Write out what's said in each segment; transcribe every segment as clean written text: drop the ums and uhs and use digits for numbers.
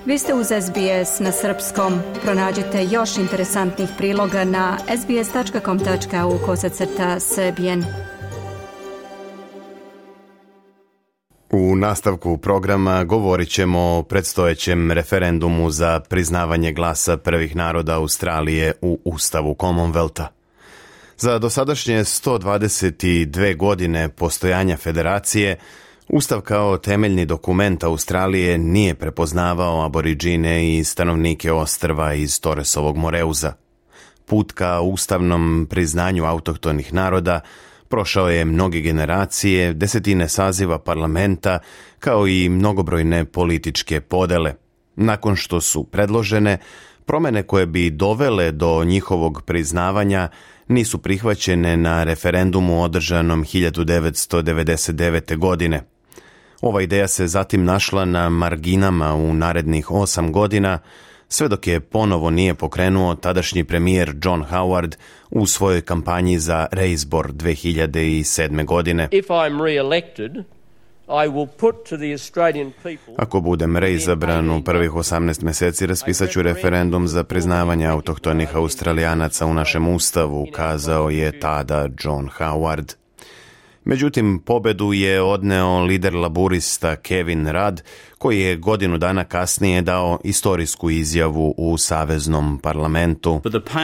Vi ste uz SBS na srpskom. Pronađite još interesantnih priloga na sbs.com.au/srbijen. U nastavku programa govorit ćemo o predstojećem referendumu za priznavanje glasa prvih naroda Australije u Ustavu Commonwealtha. Za dosadašnje 122 godine postojanja federacije, Ustav kao temeljni dokument Australije nije prepoznavao aboriđine i stanovnike ostrva iz Torresovog Moreuza. Put ka ustavnom priznanju autohtonih naroda prošao je mnoge generacije, desetine saziva parlamenta, kao i mnogobrojne političke podele. Nakon što su predložene, promjene koje bi dovele do njihovog priznavanja nisu prihvaćene na referendumu održanom 1999. godine. Ova ideja se zatim našla na marginama u narednih 8 godina, sve dok je ponovo nije pokrenuo tadašnji premijer John Howard u svojoj kampanji za reizbor 2007. godine. Ako budem reizabran u prvih 18 mjeseci, raspisat ću referendum za priznavanje autohtonih Australijanaca u našem ustavu, kazao je tada John Howard. Međutim, pobedu je odneo lider laburista Kevin Rudd, koji je godinu dana kasnije dao istorijsku izjavu u saveznom parlamentu.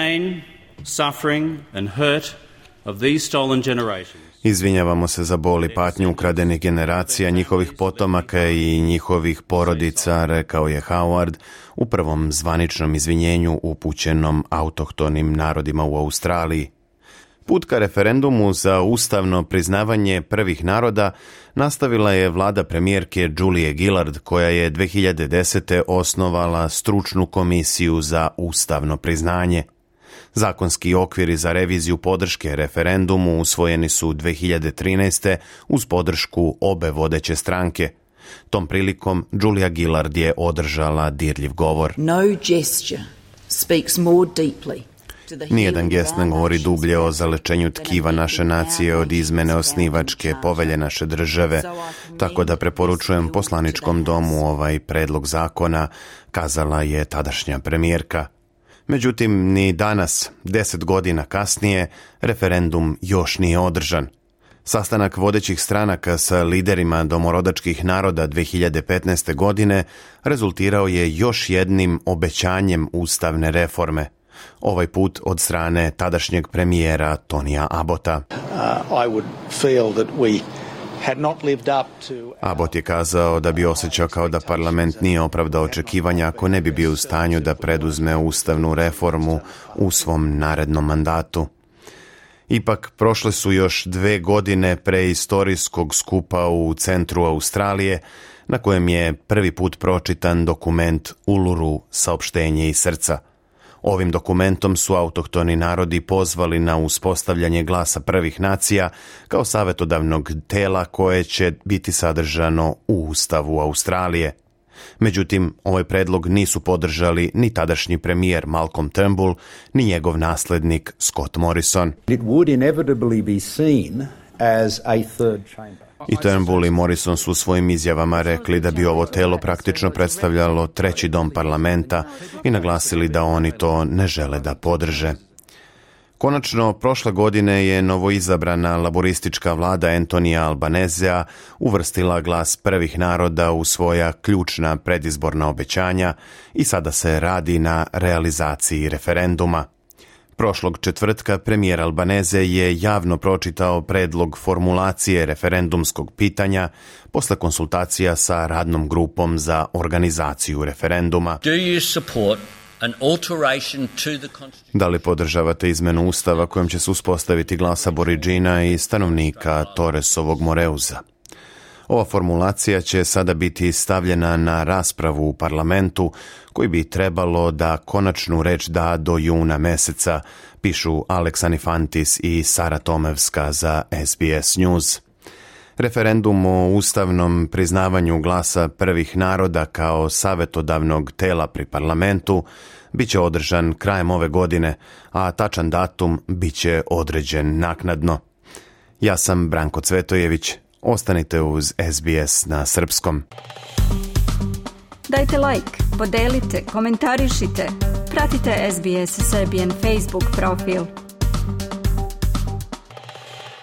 Izvinjavamo se za bol i patnju ukradenih generacija, njihovih potomaka i njihovih porodica, rekao je Howard u prvom zvaničnom izvinjenju upućenom autohtonim narodima u Australiji. Put ka referendumu za ustavno priznavanje prvih naroda nastavila je vlada premijerke Julie Gillard, koja je 2010. osnovala stručnu komisiju za ustavno priznanje. Zakonski okviri za reviziju podrške referendumu usvojeni su 2013. uz podršku obe vodeće stranke. Tom prilikom Julia Gillard je održala dirljiv govor. No gesture speaks more deeply. Nijedan gest ne govori dublje o zalečenju tkiva naše nacije od izmene osnivačke povelje naše države, tako da preporučujem poslaničkom domu ovaj predlog zakona, kazala je tadašnja premijerka. Međutim, ni danas, 10 godina kasnije, referendum još nije održan. Sastanak vodećih stranaka sa liderima domorodačkih naroda 2015. godine rezultirao je još jednim obećanjem ustavne reforme. Ovaj put od strane tadašnjeg premijera Tonija Abbotta. Abbott je kazao da bi osjećao kao da parlament nije opravdao očekivanja ako ne bi bio u stanju da preduzme ustavnu reformu u svom narednom mandatu. Ipak, prošle su još 2 godine preistorijskog skupa u centru Australije, na kojem je prvi put pročitan dokument Uluru, saopštenje iz srca. Ovim dokumentom su autohtoni narodi pozvali na uspostavljanje glasa prvih nacija kao savjetodavnog tela koje će biti sadržano u Ustavu Australije. Međutim, ovaj predlog nisu podržali ni tadašnji premijer Malcolm Turnbull, ni njegov naslednik Scott Morrison. It would inevitably be seen as a third chamber. I Turnbull i Morrison su u svojim izjavama rekli da bi ovo telo praktično predstavljalo treći dom parlamenta i naglasili da oni to ne žele da podrže. Konačno, prošle godine je novoizabrana laboristička vlada Antonija Albanezea uvrstila glas prvih naroda u svoja ključna predizborna obećanja i sada se radi na realizaciji referenduma. Prošlog četvrtka premijer Albaneze je javno pročitao predlog formulacije referendumskog pitanja posle konsultacija sa radnom grupom za organizaciju referenduma. Da li podržavate izmenu Ustava kojom će se uspostaviti glas aboriđina i stanovnika Torresovog Moreuza? Ova formulacija će sada biti stavljena na raspravu u parlamentu, koji bi trebalo da konačnu reč da do juna meseca, pišu Alex Anifantis i Sara Tomevska za SBS News. Referendum o ustavnom priznavanju glasa prvih naroda kao savjetodavnog tela pri parlamentu biće održan krajem ove godine, a tačan datum biće određen naknadno. Ja sam Branko Cvetojević. Ostanite uz SBS na srpskom. Dajte like, podelite, komentarišite. Pratite SBS Serbian Facebook profil.